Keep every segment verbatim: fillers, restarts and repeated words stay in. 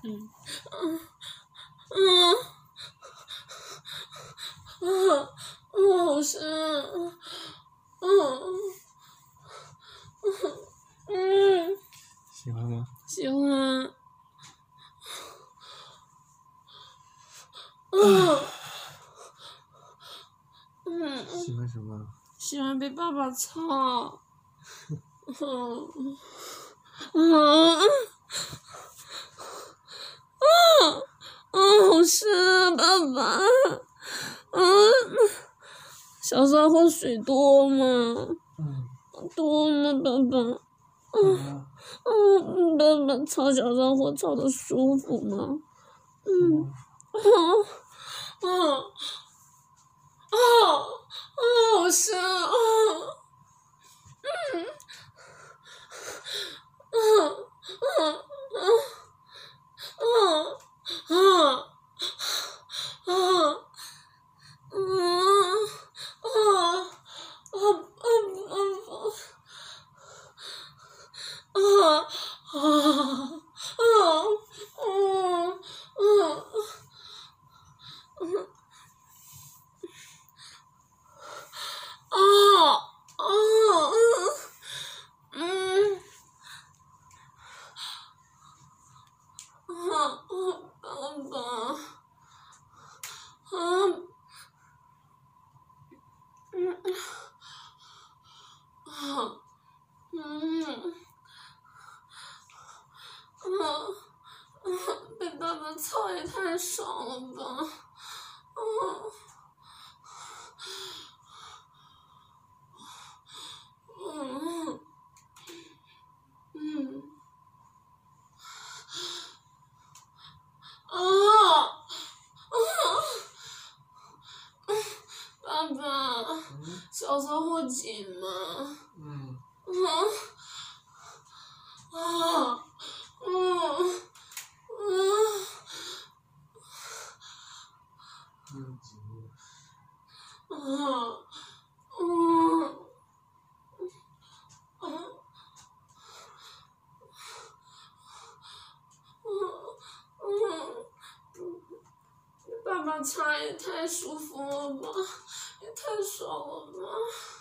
嗯，嗯，嗯，啊，我好深，嗯，嗯， 喜欢吗？ 喜欢，嗯，嗯， 喜欢什么？ 喜欢被爸爸操，嗯，嗯，嗯，嗯，好深啊，爸爸，嗯，小时候水多吗？ 嗯， 多吗，爸爸？ 多啊。 嗯，爸爸操小烧火操的舒服吗？嗯， 多。 啊，啊，啊，好深啊！嗯，啊，啊，啊，啊，啊，啊，啊，嗯，啊，啊，啊，啊，啊，啊，啊，嗯，嗯，嗯，啊，啊，嗯，啊，爸爸，啊，嗯，啊，嗯，啊，啊，被爸爸操也太爽了吧！啊，嗯，嗯，啊，啊，爸爸， 嗯小时候紧吗？ 嗯， 啊，啊，嗯，嗯， 嗯几啊，嗯，啊，嗯，嗯，爸爸擦也太舒服了吧，也太爽了吧，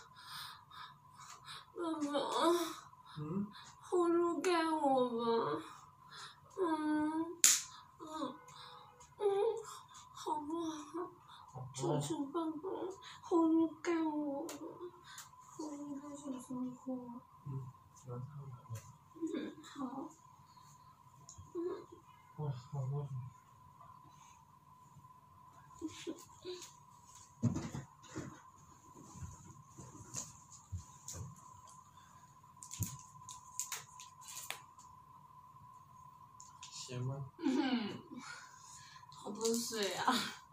爸爸， 嗯， 后入盖我吧，嗯，嗯，嗯，好不好？ 好求求爸爸，后入盖我吧，后入盖小生活。 嗯，让他来吧。 嗯，好，嗯， 哇，好多水。咸吗？ 嗯，好多水啊！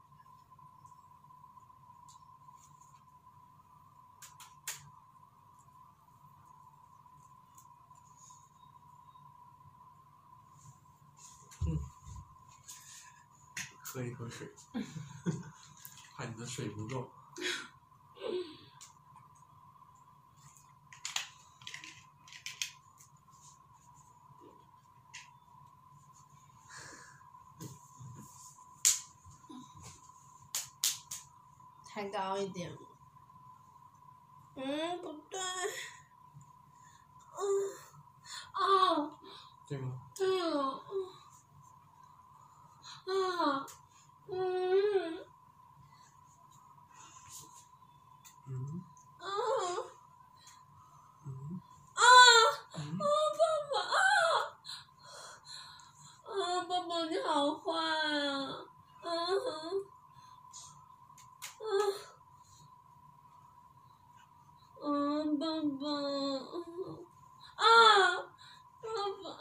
嗯，喝一口水，怕你的水不够。 抬高一点。嗯，不对。嗯，啊， 对吗？ 对了。啊，嗯， 嗯啊， 嗯啊， 嗯， 啊，爸爸，啊，啊，爸爸你好坏啊！啊，啊，嗯，爸爸，啊，爸爸，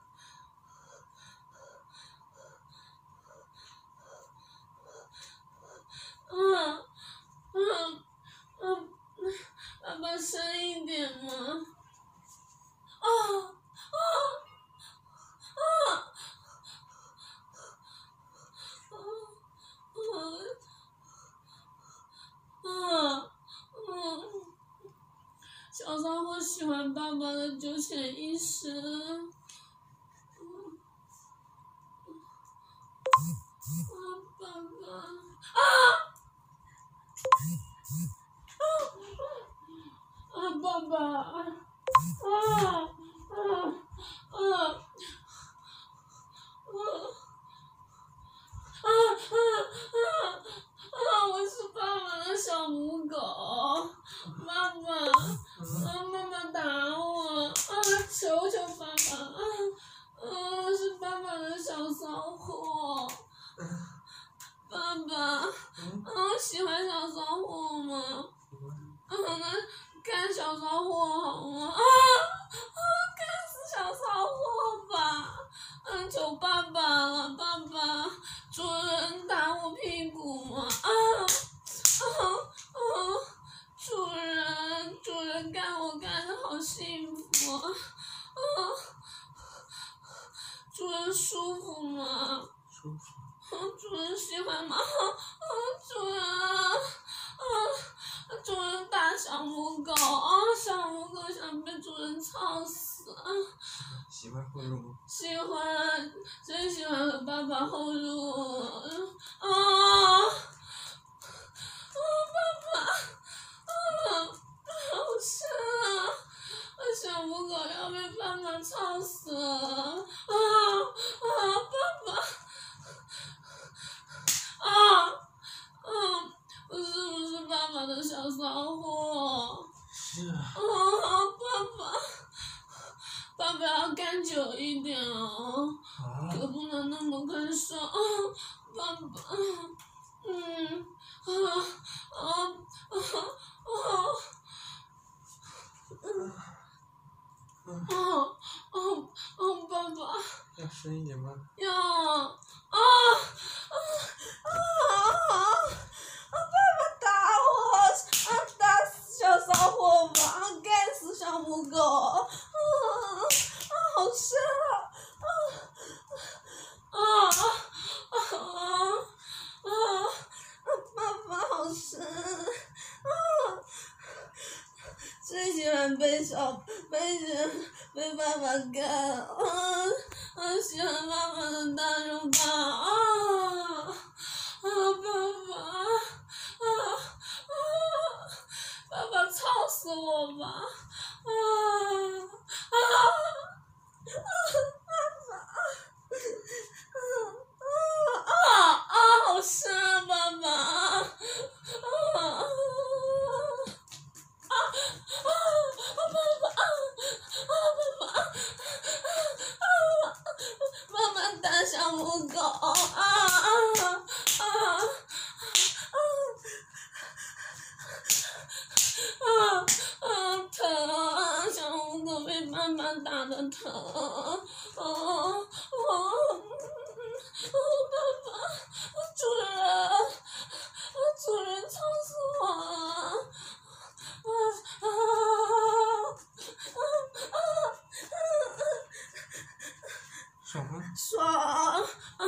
啊，啊，啊，爸爸深一点嘛！啊，啊，啊，啊，啊，嗯，小时候我喜欢爸爸的九浅一深。 求爸爸了，爸爸，主人打我屁股嘛！啊啊啊！主人，主人干我干的好幸福啊！啊，主人舒服吗？ 舒服。 主人喜欢吗？啊，主人啊！啊，主人打小母狗啊！小母狗想被主人操死啊！ 喜欢后入吗？ 喜欢，最喜欢和爸爸后入啊！啊，爸爸，啊，好深啊！小母狗要被爸爸操死了！啊啊，爸爸！啊，嗯，我是不是爸爸的小骚货？ 是啊。 啊，爸爸，爸爸要干久一点哦， 啊。 可不能那么快说。啊，爸爸，嗯，啊啊啊啊！嗯，哦哦哦，爸爸。 要深一点吗？ 要。啊啊啊！啊！爸爸打我！啊！打死小骚货吧！啊！干死小母狗！啊啊！好深啊！啊啊啊啊啊！爸爸好深啊！最喜欢被小被被爸爸干啊！啊！喜欢爸爸的大肉棒啊！啊，爸爸，啊啊，爸爸操死我吧！啊啊啊！爸爸，啊啊啊啊！好深啊，爸爸！啊啊啊！啊啊！爸爸啊！啊爸爸！啊啊！爸爸打小母狗啊啊啊啊啊啊！疼！小母狗被爸爸打的疼！啊啊啊！爸爸，主人，主人操死我了！啊啊啊啊啊！ 爽吗？ 爽啊！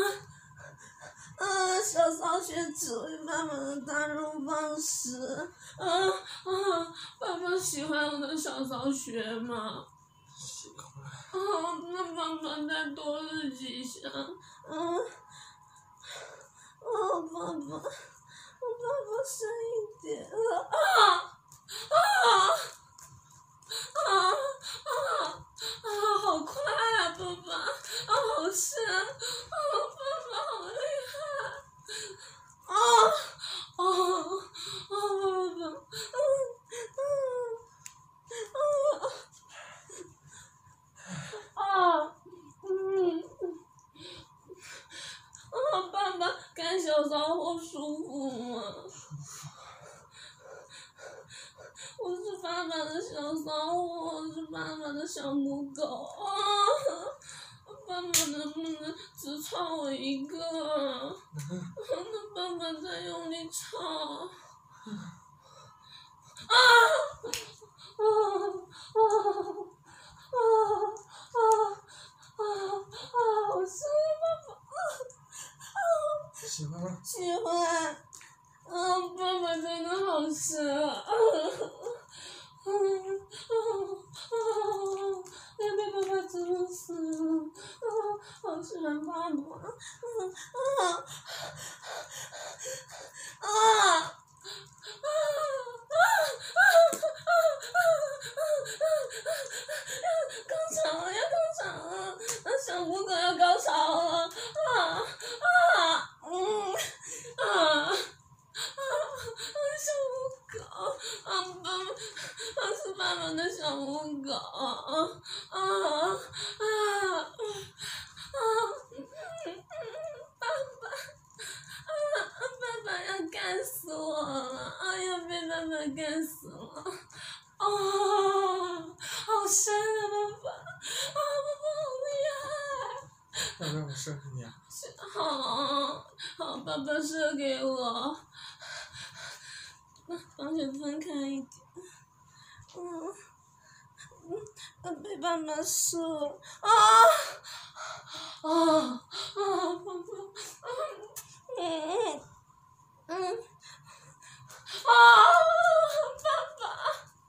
啊！小骚学只会爸爸的大肉棒时，啊啊！爸爸喜欢我的小骚学吗？ 喜欢。 啊，那爸爸再多日几下，嗯、啊，哦，爸爸，我爸爸深一点了，啊啊啊啊啊！好快啊，爸爸，啊，好深，啊，爸爸好厉害，啊啊啊，爸爸，嗯嗯啊啊嗯。啊，爸爸，干小骚货舒服吗？我是爸爸的小骚货，我是爸爸的小母狗啊！爸爸能不能只操我一个？那爸爸再用力操！啊！啊啊啊啊啊啊！好深啊，爸爸！ 喜欢吗？ 喜欢，嗯，爸爸真的好深啊！嗯嗯嗯，要被爸爸整死了！啊，好喜欢爸爸！嗯啊啊啊！啊啊啊啊啊啊！高潮了，要高潮了！那小母狗要高潮了！啊啊嗯啊啊！小母狗啊，爸爸，啊是爸爸的小母狗啊啊啊啊！爸爸啊，爸爸要干死我了！啊，要被爸爸干死了！啊，好深啊，爸爸！啊，爸爸好厉害！ 要不要我射给你啊？ 好，好，爸爸射给我。完全分开一点。嗯，嗯，被爸爸射。啊！啊啊！爸爸，嗯嗯嗯。啊！爸爸。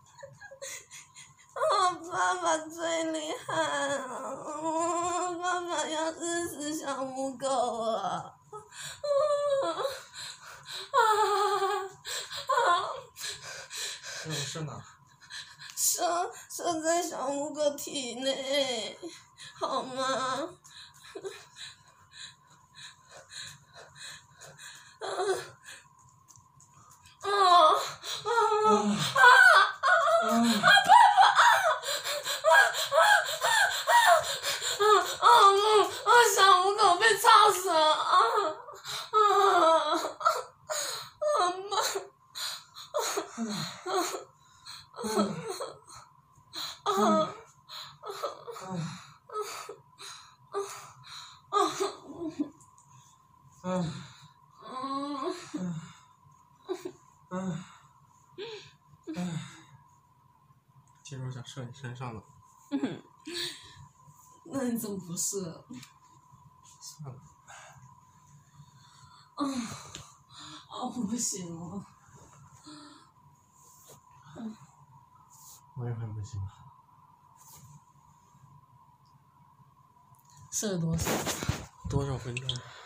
哦，爸爸最厉害了！哦，爸爸要是死小母狗了！啊啊啊！ 那我射哪？ 射射在小母狗体内，好吗？啊啊啊啊！啊！啊啊！小母狗被操死了！啊啊！妈！啊啊！ 嗯嗯嗯，其实我想射你身上的。 嗯，那你怎么不射？ 算了。 啊啊！我不行了。 我也快不行了。 射多少？ 多少分钟？